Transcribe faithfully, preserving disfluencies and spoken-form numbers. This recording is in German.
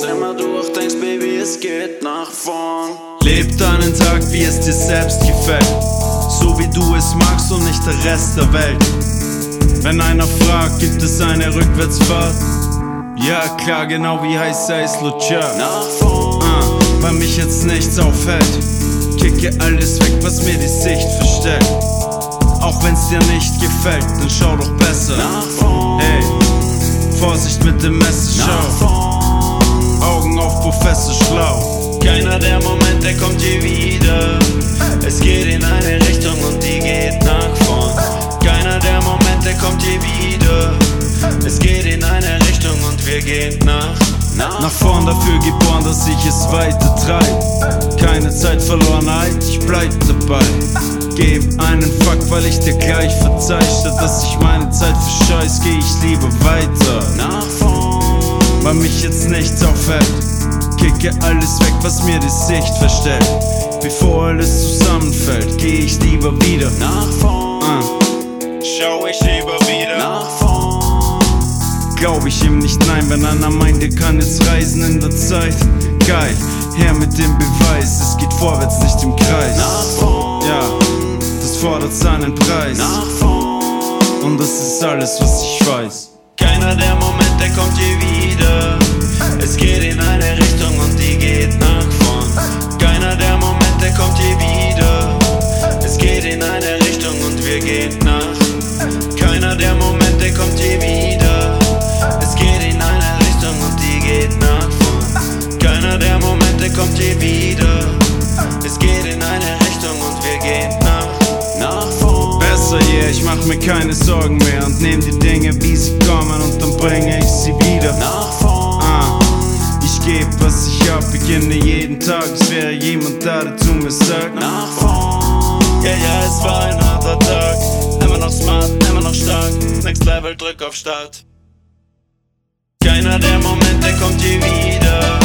immer durchdenkst, Baby, es geht nach vorn. Leb deinen Tag, wie es dir selbst gefällt, so wie du es magst und nicht der Rest der Welt. Wenn einer fragt, gibt es eine Rückwärtsfahrt? Ja klar, genau wie heißt Eis Lucia. Nach vorn, uh, weil mich jetzt nichts aufhält. Kicke alles weg, was mir die Sicht verstellt. Auch wenn's dir nicht gefällt, dann schau doch besser. nach vorn, Ey, Vorsicht mit dem Messer, nach schau. vorn. Augen auf Professor Schlau. Keiner der Momente kommt je wieder. Es geht in eine Richtung und die geht nach vorn. Keiner der Momente kommt je wieder. Es geht in eine Richtung und wir gehen nach, nach, Nach vorn dafür geboren, dass ich es weiter treib. Keine Zeit verloren, halt, ich bleib dabei. Geb einen Fuck, weil ich dir gleich verzeih. Statt dass ich meine Zeit verscheiß, geh ich lieber weiter. nach vorn, Weil mich jetzt nichts aufhält. Kicke alles weg, was mir die Sicht verstellt. Bevor alles zusammenfällt, geh ich lieber wieder. nach vorn, uh, Schau ich lieber wieder. nach vorn, Glaub ich ihm nicht, nein, wenn einer meint, er kann jetzt reisen in der Zeit. Geil, her mit dem Beweis, es geht vorwärts, nicht im Kreis. nach vorn, Ja, das fordert seinen Preis. nach vorn. Und das ist alles, was ich weiß. Keiner der Momente kommt je wieder. Es geht in eine Richtung und die geht nach vorn. Keiner der Momente kommt je wieder. Es geht in eine Richtung und wir gehen nach. Keiner der Momente kommt je wieder. Es geht in eine Richtung und die geht nach vorn. Keiner der Momente kommt je wieder. Es geht in eine Richtung und wir gehen nach, nach vorn. Besser, yeah, ich mach mir keine Sorgen mehr und nehm die Dinge, wie sie kommen, und dann bringe ich sie wieder. Nach vorn, Ah, ich geb, was ich hab, beginne jeden Tag, es wäre jemand da, der zu mir sagt: nach vorn. Ja, ja, es war ein harter Tag. Immer noch smart, immer noch stark. Next Level, drück auf Start. Keiner der Momente kommt je wieder.